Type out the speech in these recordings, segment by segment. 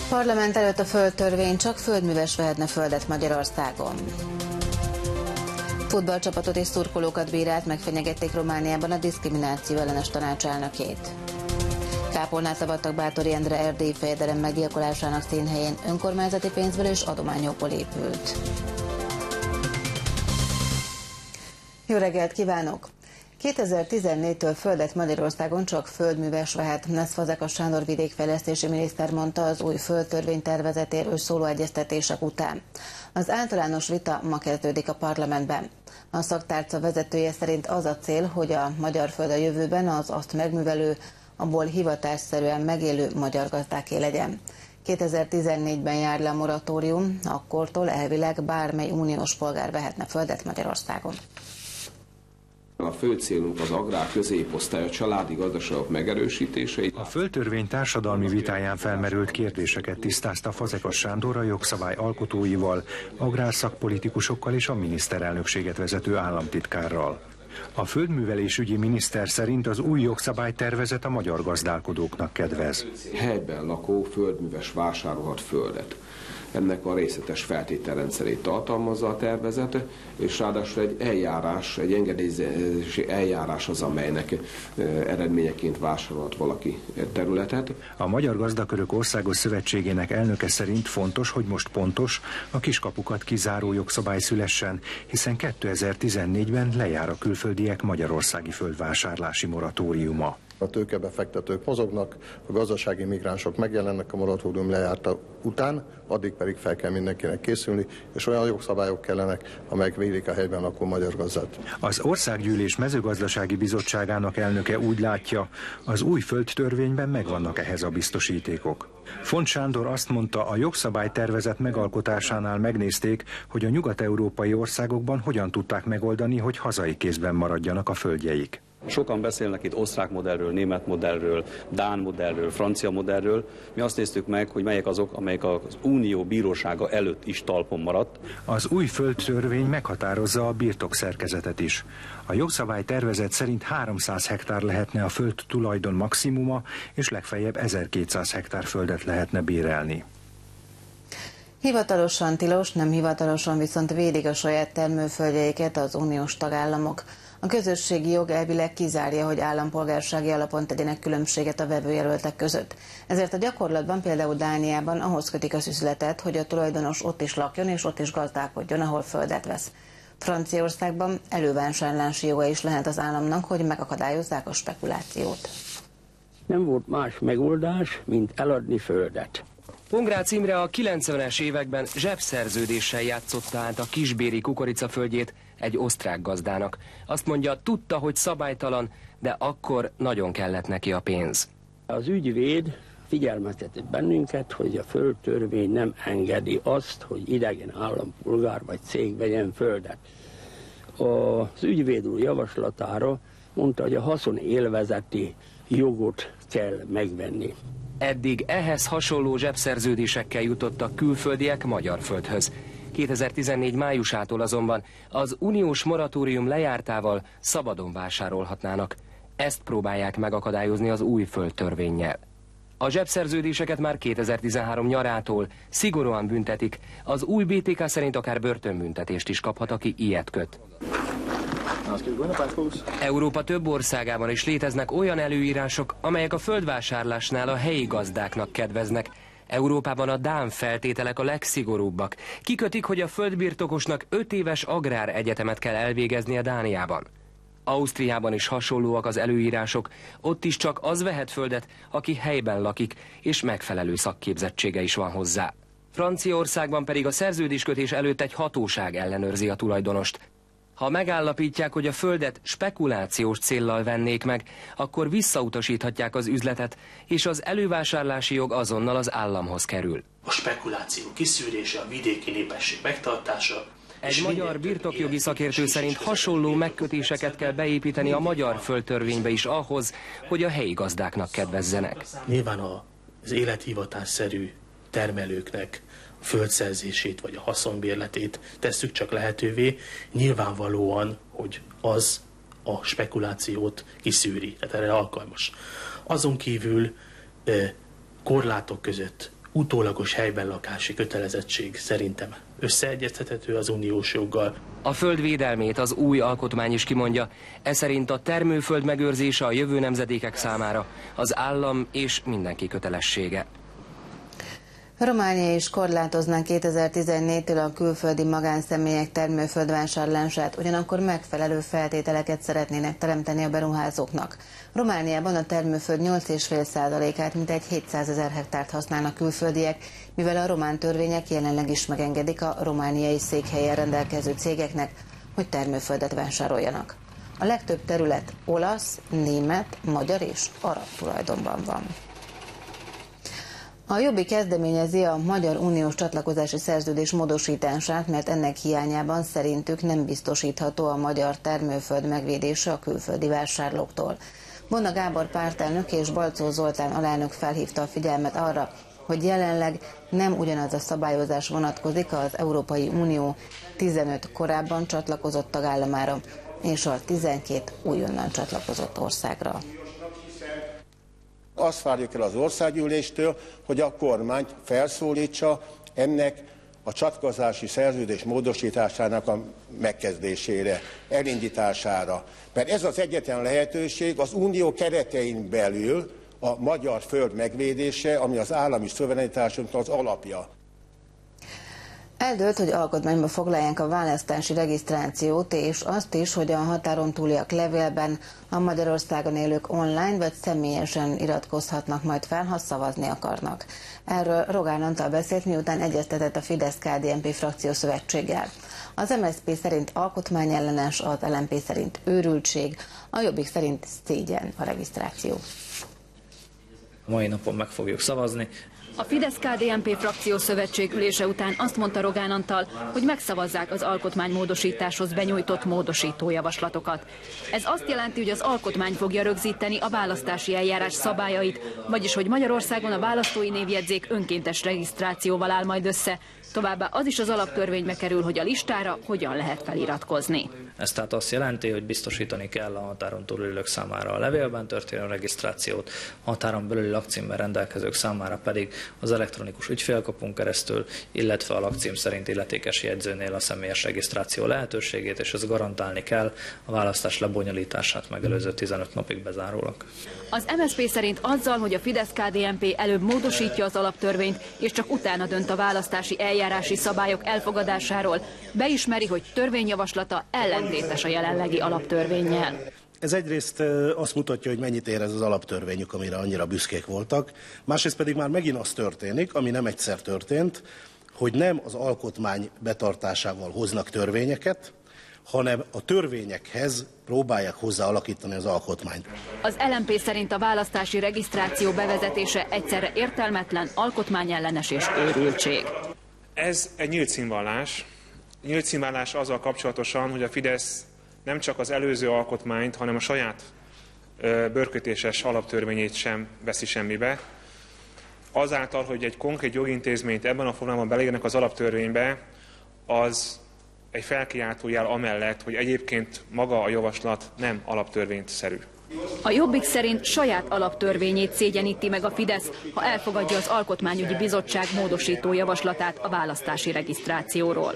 Parlament előtt a földtörvény, csak földműves vehetne földet Magyarországon. Futballcsapatot és szurkolókat bírált, megfenyegették Romániában a diszkrimináció ellenes tanács elnökét. Kápolnát avattak Báthori Endre erdélyi fejedelem meggyilkolásának színhelyén, önkormányzati pénzből és adományokból épült. Jó reggelt kívánok! 2014-től földet Magyarországon csak földműves vehet. Ezt Fazekas Sándor vidékfejlesztési miniszter mondta az új földtörvény tervezetéről szóló egyeztetések után. Az általános vita ma kezdődik a parlamentben. A szaktárca vezetője szerint az a cél, hogy a magyar föld a jövőben az azt megművelő, abból hivatásszerűen megélő magyar gazdáké legyen. 2014-ben jár le a moratórium, akkortól elvileg bármely uniós polgár vehetne földet Magyarországon. A fő célunk az agrár középosztály, a családi gazdaságok megerősítése. A földtörvény társadalmi vitáján felmerült kérdéseket tisztázta Fazekas Sándor a jogszabály alkotóival, agrárszakpolitikusokkal és a miniszterelnökséget vezető államtitkárral. A földművelésügyi miniszter szerint az új jogszabálytervezet a magyar gazdálkodóknak kedvez. Helyben lakó földműves vásárolhat földet. Ennek a részletes feltételrendszerét tartalmazza a tervezet, és ráadásul egy engedélyezési eljárás az, amelynek eredményeként vásárolhat valaki területet. A Magyar Gazdakörök Országos Szövetségének elnöke szerint fontos, hogy most pontos, a kiskapukat kizáró jogszabály szülessen, hiszen 2014-ben lejár a külföldiek magyarországi földvásárlási moratóriuma. A tőkebefektetők mozognak, a gazdasági migránsok megjelennek a moratórium lejárta után, addig pedig fel kell mindenkinek készülni, és olyan jogszabályok kellenek, amelyek védik a helyben lakó magyar gazdát. Az Országgyűlés mezőgazdasági bizottságának elnöke úgy látja, az új földtörvényben megvannak ehhez a biztosítékok. Font Sándor azt mondta, a jogszabálytervezet megalkotásánál megnézték, hogy a nyugat-európai országokban hogyan tudták megoldani, hogy hazai kézben maradjanak a földjeik. Sokan beszélnek itt osztrák modellről, német modellről, dán modellről, francia modellről. Mi azt néztük meg, hogy melyek azok, amelyek az Unió bírósága előtt is talpon maradt. Az új földtörvény meghatározza a birtokszerkezetet is. A jogszabálytervezet szerint 300 hektár lehetne a föld tulajdon maximuma, és legfeljebb 1200 hektár földet lehetne bérelni. Hivatalosan tilos, nem hivatalosan viszont védik a saját termőföldjeiket az uniós tagállamok. A közösségi jog elvileg kizárja, hogy állampolgársági alapon tegyenek különbséget a vevőjelöltek között. Ezért a gyakorlatban például Dániában ahhoz kötik az üzletet, hogy a tulajdonos ott is lakjon és ott is gazdálkodjon, ahol földet vesz. Franciaországban elővásárlási joga is lehet az államnak, hogy megakadályozzák a spekulációt. Nem volt más megoldás, mint eladni földet. Pongrácz Imre a 90-es években zsebszerződéssel játszotta át a kisbéri kukoricaföldjét egy osztrák gazdának. Azt mondja, tudta, hogy szabálytalan, de akkor nagyon kellett neki a pénz. Az ügyvéd figyelmeztetett bennünket, hogy a földtörvény nem engedi azt, hogy idegen állampolgár vagy cég vegyen földet. Az ügyvéd úr javaslatára mondta, hogy a haszonélvezeti jogot kell megvenni. Eddig ehhez hasonló zsebszerződésekkel jutottak külföldiek magyar földhöz. 2014 májusától azonban az uniós moratórium lejártával szabadon vásárolhatnának. Ezt próbálják megakadályozni az új földtörvénnyel. A zsebszerződéseket már 2013 nyarától szigorúan büntetik, az új BTK szerint akár börtönbüntetést is kaphat, aki ilyet köt. Európa több országában is léteznek olyan előírások, amelyek a földvásárlásnál a helyi gazdáknak kedveznek. Európában a dán feltételek a legszigorúbbak. Kikötik, hogy a földbirtokosnak 5 éves agráregyetemet kell elvégeznie Dániában. Ausztriában is hasonlóak az előírások, ott is csak az vehet földet, aki helyben lakik, és megfelelő szakképzettsége is van hozzá. Franciaországban pedig a szerződéskötés előtt egy hatóság ellenőrzi a tulajdonost. Ha megállapítják, hogy a földet spekulációs céllal vennék meg, akkor visszautasíthatják az üzletet, és az elővásárlási jog azonnal az államhoz kerül. A spekuláció kiszűrése, a vidéki népesség megtartása. Egy magyar birtokjogi szakértő szerint hasonló megkötéseket kell beépíteni a magyar földtörvénybe is ahhoz, hogy a helyi gazdáknak kedvezzenek. Nyilván az élethivatásszerű termelőknek a földszerzését vagy a haszonbérletét tesszük csak lehetővé, nyilvánvalóan, hogy az a spekulációt kiszűri, tehát erre alkalmas. Azon kívül korlátok között utólagos helyben lakási kötelezettség szerintem összeegyeztethető az uniós joggal. A föld védelmét az új alkotmány is kimondja, ez szerint a termőföld megőrzése a jövő nemzedékek számára az állam és mindenki kötelessége. Románia is korlátozná 2014-től a külföldi magánszemélyek termőföldvásárlását, ugyanakkor megfelelő feltételeket szeretnének teremteni a beruházóknak. Romániában a termőföld 8,5%-át, mintegy 700 000 hektárt használnak külföldiek, mivel a román törvények jelenleg is megengedik a romániai székhelyen rendelkező cégeknek, hogy termőföldet vásároljanak. A legtöbb terület olasz, német, magyar és arab tulajdonban van. A Jobbik kezdeményezi a Magyar Uniós csatlakozási szerződés módosítását, mert ennek hiányában szerintük nem biztosítható a magyar termőföld megvédése a külföldi vásárlóktól. Bonna Gábor pártelnök és Balczó Zoltán alelnök felhívta a figyelmet arra, hogy jelenleg nem ugyanaz a szabályozás vonatkozik az Európai Unió 15 korábban csatlakozott tagállamára és a 12 újonnan csatlakozott országra. Azt várjuk el az országgyűléstől, hogy a kormány felszólítsa ennek a csatlakozási szerződés módosításának a megkezdésére, elindítására. Mert ez az egyetlen lehetőség az unió keretein belül a magyar föld megvédése, ami az állami szuverenitásunknak az alapja. Eldőlt, hogy alkotmányba foglalják a választási regisztrációt, és azt is, hogy a határon túliak levélben a Magyarországon élők online vagy személyesen iratkozhatnak majd fel, ha szavazni akarnak. Erről Rogán Antal beszélt, miután egyeztetett a Fidesz-KDNP frakciószövetséggel. Az MSZP szerint alkotmányellenes, az LMP szerint őrültség, a Jobbik szerint szégyen a regisztráció. Mai napon meg fogjuk szavazni. A Fidesz-KDNP frakciószövetség ülése után azt mondta Rogán Antal, hogy megszavazzák az alkotmánymódosításhoz benyújtott módosítójavaslatokat. Ez azt jelenti, hogy az alkotmány fogja rögzíteni a választási eljárás szabályait, vagyis hogy Magyarországon a választói névjegyzék önkéntes regisztrációval áll majd össze. Továbbá az is az alaptörvénybe kerül, hogy a listára hogyan lehet feliratkozni. Ez tehát azt jelenti, hogy biztosítani kell a határon túlélők számára a levélben történő regisztrációt, határon belüli lakcímmel rendelkezők számára pedig az elektronikus ügyfélkapun keresztül, illetve a lakcím szerint illetékes jegyzőnél a személyes regisztráció lehetőségét, és ez garantálni kell a választás lebonyolítását megelőző 15 napig bezárólag. Az MSZP szerint azzal, hogy a Fidesz-KDNP előbb módosítja az alaptörvényt, és csak utána dönt a választási eljárási szabályok elfogadásáról, beismeri, hogy törvényjavaslata ellentétes a jelenlegi alaptörvénnyel. Ez egyrészt azt mutatja, hogy mennyit ér ez az alaptörvényük, amire annyira büszkék voltak. Másrészt pedig már megint az történik, ami nem egyszer történt, hogy nem az alkotmány betartásával hoznak törvényeket, hanem a törvényekhez próbálják hozzá alakítani az alkotmányt. Az LMP szerint a választási regisztráció bevezetése egyszerre értelmetlen, alkotmányellenes és őrültség. Ez egy nyílt színvallás. Nyílt színvallás azzal kapcsolatosan, hogy a Fidesz nem csak az előző alkotmányt, hanem a saját bőrkötéses alaptörvényét sem veszi semmibe. Azáltal, hogy egy konkrét jogintézményt ebben a formában beleírnak az alaptörvénybe, az egy felkiáltó jel amellett, hogy egyébként maga a javaslat nem alaptörvényszerű. A Jobbik szerint saját alaptörvényét szégyeníti meg a Fidesz, ha elfogadja az Alkotmányügyi Bizottság módosító javaslatát a választási regisztrációról.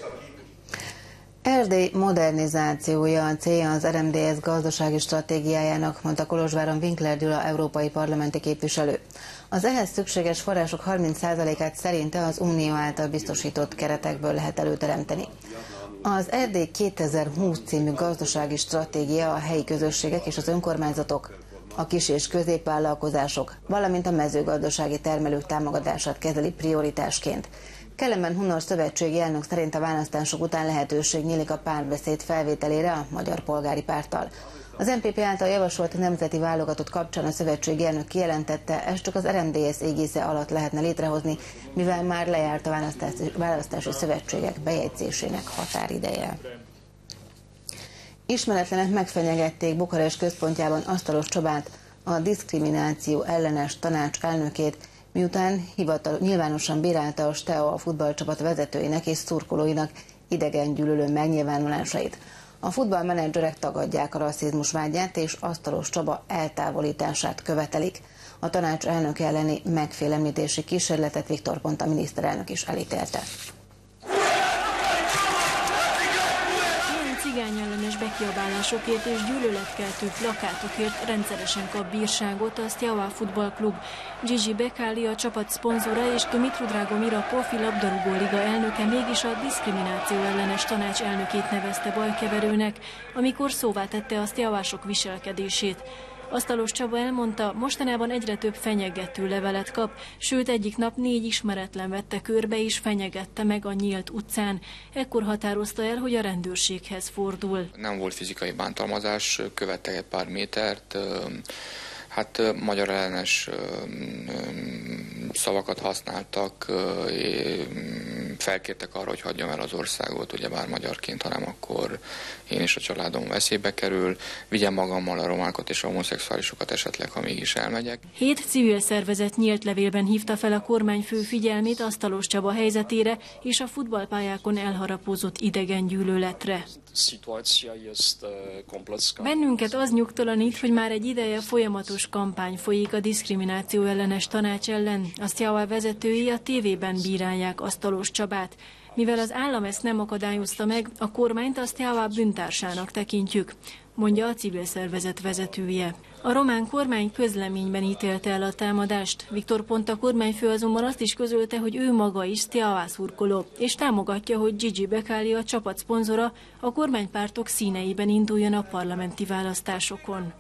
Erdély modernizációja a célja az RMDSZ gazdasági stratégiájának, mondta Kolozsváron Winkler Gyula európai parlamenti képviselő. Az ehhez szükséges források 30%-át szerinte az Unió által biztosított keretekből lehet előteremteni. Az Erdély 2020 című gazdasági stratégia a helyi közösségek és az önkormányzatok, a kis- és középvállalkozások, valamint a mezőgazdasági termelők támogatását kezeli prioritásként. Kelemen Hunor szövetségi elnök szerint a választások után lehetőség nyílik a párbeszéd felvételére a Magyar Polgári Párttal. Az MPP által javasolt nemzeti válogatott kapcsán a szövetségi elnök kijelentette, ezt csak az RMDSZ égésze alatt lehetne létrehozni, mivel már lejárt a választási szövetségek bejegyzésének határideje. Ismeretlenek megfenyegették Bukarest központjában Asztalos Csabát, a diszkrimináció ellenes tanács elnökét, miután nyilvánosan bírálta a Steaua futballcsapat vezetőinek és szurkolóinak idegengyűlölő megnyilvánulásait. A futballmenedzserek tagadják a rasszizmus vágyát és Asztalos Csaba eltávolítását követelik. A tanács elnök elleni megfélemlítési kísérletet Viktor Ponta miniszterelnök is elítélte. Cigányellenes bekiabálásokért és gyűlöletkeltő plakátokért rendszeresen kap bírságot a Steaua futballklub. Gigi Becali, a csapat szponzora, és Dumitru Dragomir, a profi labdarúgó-liga elnöke mégis a diszkrimináció ellenes tanács elnökét nevezte bajkeverőnek, amikor szóvá tette a steauások viselkedését. Asztalos Csaba elmondta, mostanában egyre több fenyegető levelet kap, sőt egyik nap 4 ismeretlen vette körbe és fenyegette meg a nyílt utcán. Ekkor határozta el, hogy a rendőrséghez fordul. Nem volt fizikai bántalmazás, követtek egy pár métert, magyar ellenes szavakat használtak, felkértek arra, hogy hagyjam el az országot, ugyebár magyarként, hanem akkor én és a családom veszélybe kerül, vigyem magammal a romákat és a homoszexuálisokat esetleg, ha mégis elmegyek. 7 civil szervezet nyílt levélben hívta fel a kormányfő figyelmét Asztalos Csaba helyzetére és a futballpályákon elharapózott idegen gyűlöletre. Bennünket az nyugtalanít, hogy már egy ideje folyamatos kampány folyik a diszkrimináció ellenes tanács ellen. A Steaua vezetői a tévében bírálják Asztalos Csabát. Mivel az állam ezt nem akadályozta meg, a kormányt a Steaua bűntársának tekintjük, mondja a civil szervezet vezetője. A román kormány közleményben ítélte el a támadást. Viktor Ponta kormányfő azonban azt is közölte, hogy ő maga is Steaua szurkoló, és támogatja, hogy Gigi Becali, a csapat szponzora, a kormánypártok színeiben induljon a parlamenti választásokon.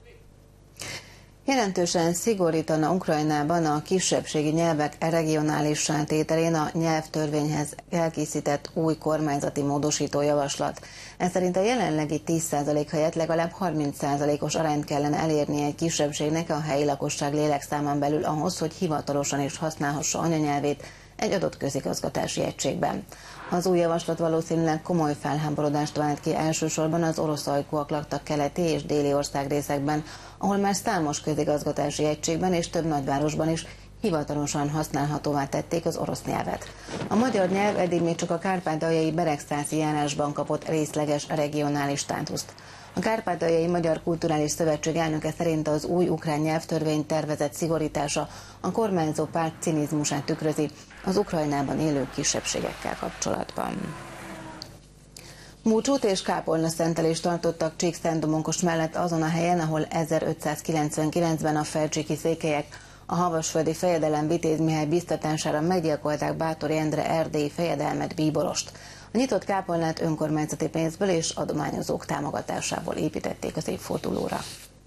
Jelentősen szigorítana Ukrajnában a kisebbségi nyelvek regionálissá tételén a nyelvtörvényhez elkészített új kormányzati módosító javaslat. Ez szerint a jelenlegi 10% helyett legalább 30%-os arányt kellene elérni egy kisebbségnek a helyi lakosság lélekszámán belül ahhoz, hogy hivatalosan is használhassa anyanyelvét egy adott közigazgatási egységben. Az új javaslat valószínűleg komoly felháborodást vált ki elsősorban az orosz ajkúak laktak keleti és déli országrészekben, ahol már számos közigazgatási egységben és több nagyvárosban is hivatalosan használhatóvá tették az orosz nyelvet. A magyar nyelv eddig még csak a kárpátaljai Beregszászi járásban kapott részleges regionális státuszt. A Kárpátaljai Magyar Kulturális Szövetség elnöke szerint az új ukrán nyelvtörvény tervezett szigorítása a kormányzó párt cinizmusát tükrözi az Ukrajnában élő kisebbségekkel kapcsolatban. Búcsút és kápolnaszentelést tartottak Csík-Szent-Domonkos mellett azon a helyen, ahol 1599-ben a felcsíki székelyek a havasföldi fejedelem Vitéz Mihály biztatására meggyilkolták Báthori Endre erdélyi fejedelmet, Bíborost. A nyitott kápolnát önkormányzati pénzből és adományozók támogatásából építették az évfordulóra.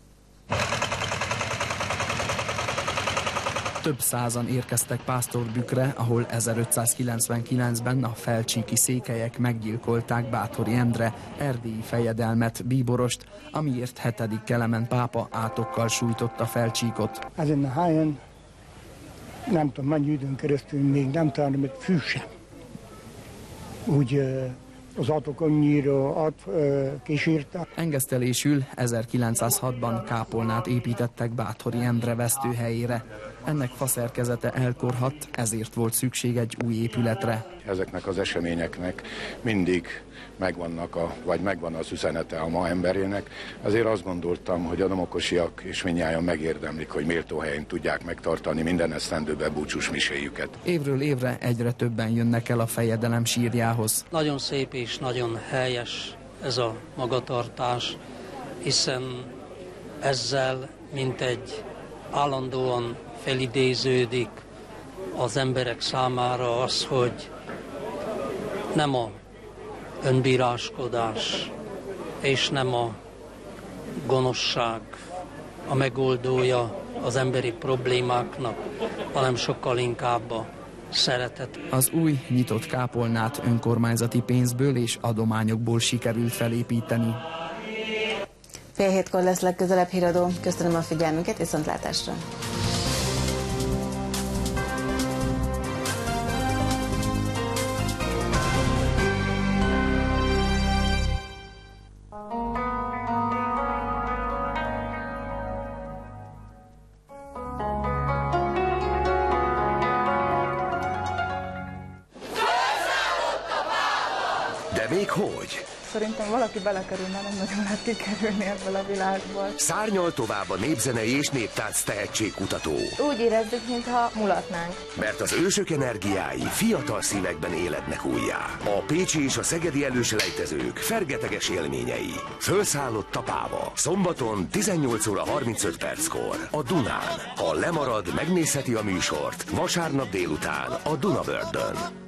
Több százan érkeztek Pásztorbükkre, ahol 1599-ben a felcsíki székelyek meggyilkolták Báthori Endre erdélyi fejedelmet, Bíborost, amiért 7. Kelemen pápa átokkal sújtotta Felcsíkot. Ezen a helyen nem tudom mennyi időn keresztül még nem találom, hogy fű sem. Úgy az átok annyira kísérte. Engesztelésül 1906-ban kápolnát építettek Báthori Endre vesztőhelyére. Ennek faszerkezete elkorhadt, ezért volt szükség egy új épületre. Ezeknek az eseményeknek mindig megvan az üzenete a ma emberének. Azért azt gondoltam, hogy a domokosiak és mindnyájan megérdemlik, hogy méltó helyen tudják megtartani minden esztendőbe búcsús miséjüket. Évről évre egyre többen jönnek el a fejedelem sírjához. Nagyon szép és nagyon helyes ez a magatartás, hiszen ezzel mintegy állandóan felidéződik az emberek számára az, hogy nem a önbíráskodás és nem a gonoszság a megoldója az emberi problémáknak, hanem sokkal inkább a szeretet. Az új nyitott kápolnát önkormányzati pénzből és adományokból sikerült felépíteni. 6:30 lesz legközelebb híradó. Köszönöm a figyelmüket, viszontlátásra! De még hogy? szerintem valaki belekerülne, nem nagyon lehet kikerülni ebből a világból. Szárnyal tovább a népzenei és néptánc tehetségkutató. Úgy érezzük, mintha mulatnánk. Mert az ősök energiái fiatal szívekben élednek újjá. A pécsi és a szegedi előselejtezők fergeteges élményei. Fölszállott Tapáva. Szombaton 18 óra 35 perckor. A Dunán. Ha lemarad, megnézheti a műsort. Vasárnap délután a Dunavördön.